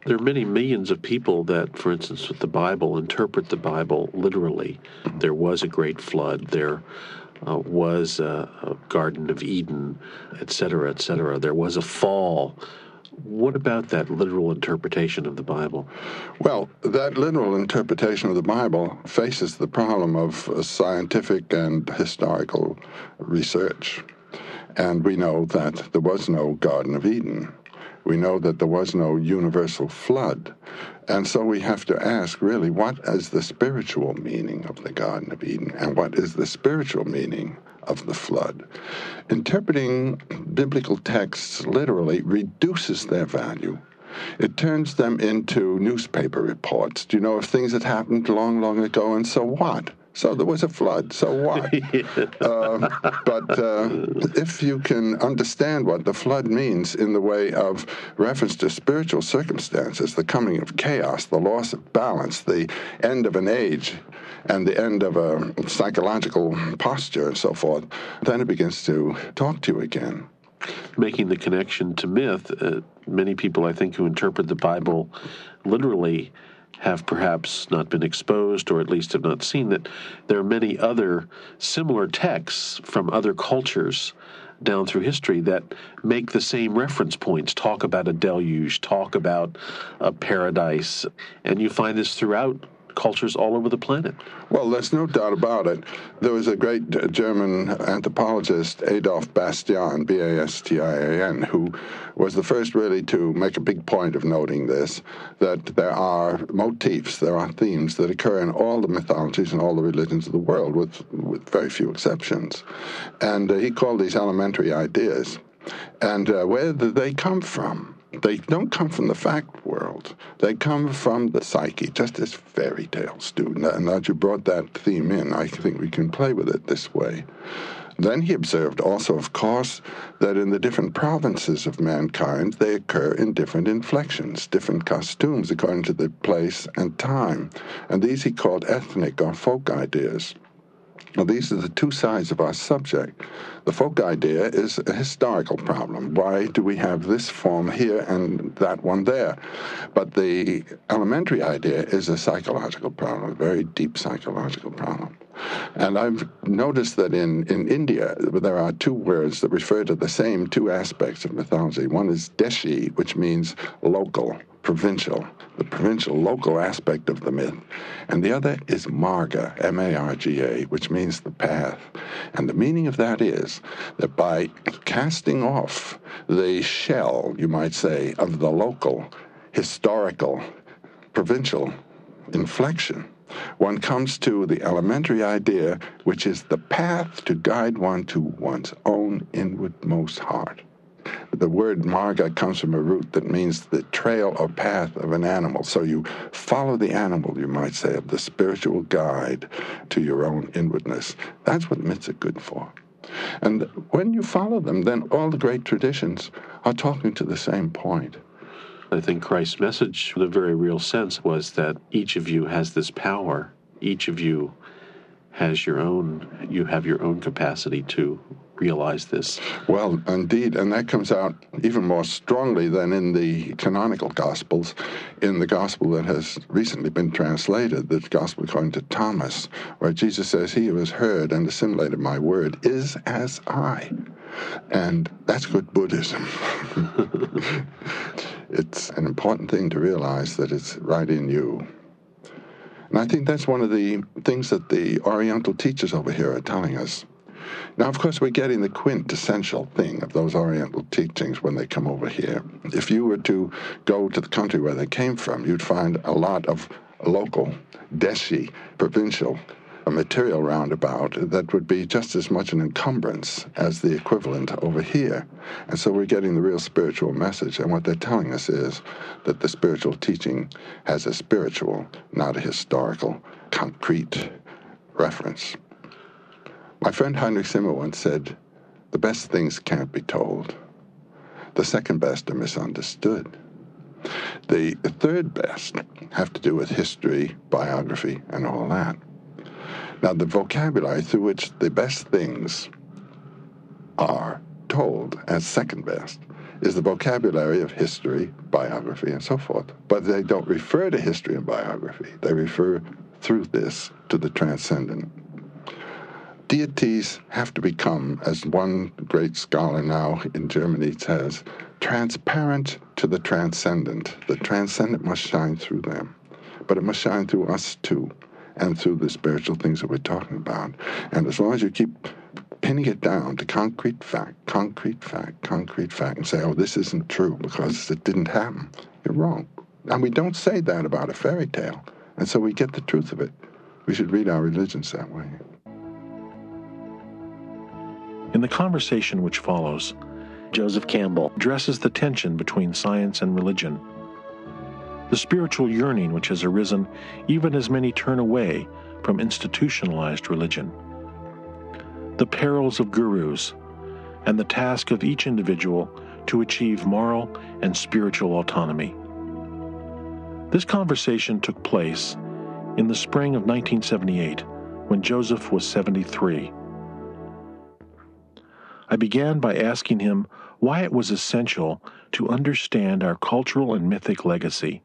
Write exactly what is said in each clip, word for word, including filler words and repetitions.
There are many millions of people that, for instance, with the Bible, interpret the Bible literally. There was a great flood. There uh, was a, a Garden of Eden, et cetera, et cetera. There was a fall. What about that literal interpretation of the Bible? Well, that literal interpretation of the Bible faces the problem of uh, scientific and historical research. And we know that there was no Garden of Eden. We know that there was no universal flood. And so we have to ask, really, what is the spiritual meaning of the Garden of Eden? And what is the spiritual meaning of the flood? Interpreting biblical texts literally reduces their value. It turns them into newspaper reports, you know, of things that happened long, long ago, and so what? So there was a flood, so what? yeah. uh, but uh, if you can understand what the flood means in the way of reference to spiritual circumstances, the coming of chaos, the loss of balance, the end of an age, and the end of a psychological posture and so forth, then it begins to talk to you again. Making the connection to myth, uh, many people, I think, who interpret the Bible literally have perhaps not been exposed, or at least have not seen that there are many other similar texts from other cultures down through history that make the same reference points, talk about a deluge, talk about a paradise, and you find this throughout cultures all over the planet. Well, there's no doubt about it. There was a great German anthropologist, Adolf Bastian, B A S T I A N, who was the first really to make a big point of noting this, that there are motifs, there are themes that occur in all the mythologies and all the religions of the world, with, with very few exceptions. And uh, he called these elementary ideas. And uh, where did they come from? They don't come from the fact world. They come from the psyche, just as fairy tales do. And now that you brought that theme in, I think we can play with it this way. Then he observed also, of course, that in the different provinces of mankind, they occur in different inflections, different costumes according to the place and time. And these he called ethnic or folk ideas. Well, these are the two sides of our subject. The folk idea is a historical problem. Why do we have this form here and that one there? But the elementary idea is a psychological problem, a very deep psychological problem. And I've noticed that in, in India, there are two words that refer to the same two aspects of mythology. One is deshi, which means local, provincial, the provincial, local aspect of the myth. And the other is marga, M A R G A, which means the path. And the meaning of that is that by casting off the shell, you might say, of the local, historical, provincial inflection, one comes to the elementary idea, which is the path to guide one to one's own inwardmost heart. The word marga comes from a root that means the trail or path of an animal. So you follow the animal, you might say, of the spiritual guide to your own inwardness. That's what myths are good for. And when you follow them, then all the great traditions are talking to the same point. I think Christ's message, in a very real sense, was that each of you has this power. Each of you has your own, you have your own capacity to realize this. Well, indeed, and that comes out even more strongly than in the canonical Gospels. In the Gospel that has recently been translated, the Gospel according to Thomas, where Jesus says, "He who has heard and assimilated my word is as I." And that's good Buddhism. It's an important thing to realize that it's right in you. And I think that's one of the things that the Oriental teachers over here are telling us. Now, of course, we're getting the quintessential thing of those Oriental teachings when they come over here. If you were to go to the country where they came from, you'd find a lot of local, deshi, provincial, a material roundabout that would be just as much an encumbrance as the equivalent over here. And so we're getting the real spiritual message. And what they're telling us is that the spiritual teaching has a spiritual, not a historical, concrete reference. My friend Heinrich Zimmer once said, "The best things can't be told. The second best are misunderstood. The third best have to do with history, biography, and all that." Now, the vocabulary through which the best things are told as second best is the vocabulary of history, biography, and so forth. But they don't refer to history and biography. They refer through this to the transcendent. Deities have to become, as one great scholar now in Germany says, transparent to the transcendent. The transcendent must shine through them, but it must shine through us too, and through the spiritual things that we're talking about. And as long as you keep pinning it down to concrete fact, concrete fact, concrete fact, and say, oh, this isn't true because it didn't happen, you're wrong. And we don't say that about a fairy tale, and so we get the truth of it. We should read our religions that way. In the conversation which follows, Joseph Campbell addresses the tension between science and religion, the spiritual yearning which has arisen even as many turn away from institutionalized religion, the perils of gurus, and the task of each individual to achieve moral and spiritual autonomy. This conversation took place in the spring of nineteen seventy-eight, when Joseph was seventy-three. I began by asking him why it was essential to understand our cultural and mythic legacy.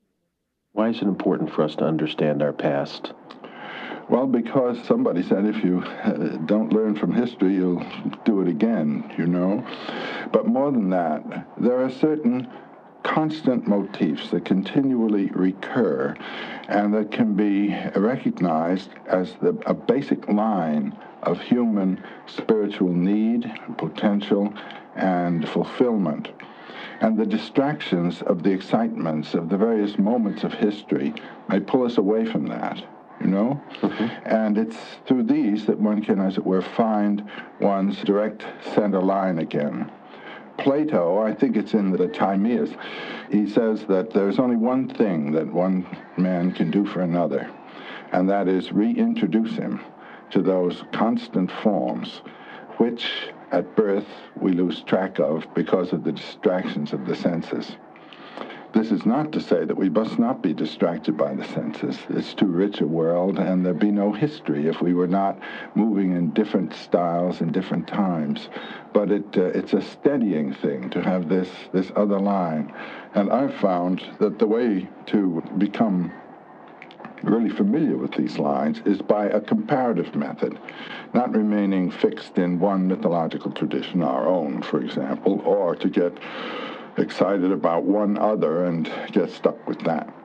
Why is it important for us to understand our past? Well, because somebody said if you uh, don't learn from history, you'll do it again, you know. But more than that, there are certain constant motifs that continually recur and that can be recognized as the, a basic line of human spiritual need, potential, and fulfillment. And the distractions of the excitements of the various moments of history may pull us away from that, you know? Mm-hmm. And it's through these that one can, as it were, find one's direct center line again. Plato, I think it's in the Timaeus, he says that there's only one thing that one man can do for another, and that is reintroduce him to those constant forms which at birth we lose track of because of the distractions of the senses. This is not to say that we must not be distracted by the senses. It's too rich a world, and there'd be no history if we were not moving in different styles in different times. But it uh, it's a steadying thing to have this, this other line. And I've found that the way to become really familiar with these lines is by a comparative method, not remaining fixed in one mythological tradition, our own, for example, or to get excited about one other and get stuck with that,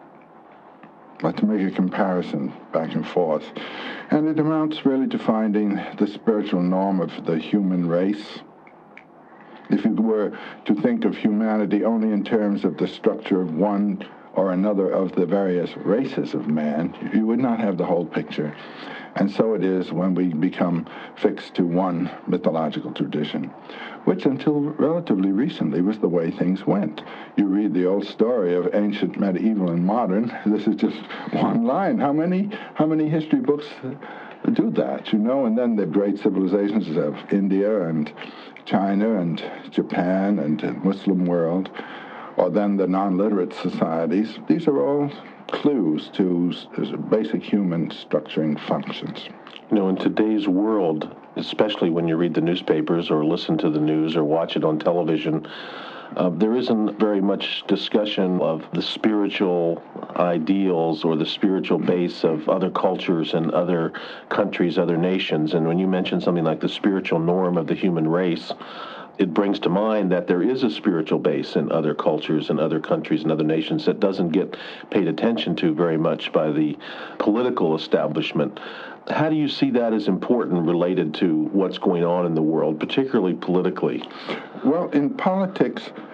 but to make a comparison back and forth. And it amounts really to finding the spiritual norm of the human race. If you were to think of humanity only in terms of the structure of one or another of the various races of man, you would not have the whole picture. And so it is when we become fixed to one mythological tradition, which until relatively recently was the way things went. You read the old story of ancient, medieval, and modern. This is just one line. How many, how many history books do that, you know? And then the great civilizations of India and China and Japan and the Muslim world, or then the non-literate societies. These are all clues to basic human structuring functions. You know, in today's world, especially when you read the newspapers or listen to the news or watch it on television, uh, there isn't very much discussion of the spiritual ideals or the spiritual base of other cultures and other countries, other nations. And when you mention something like the spiritual norm of the human race, it brings to mind that there is a spiritual base in other cultures and other countries and other nations that doesn't get paid attention to very much by the political establishment. How do you see that as important related to what's going on in the world, particularly politically? Well, in politics,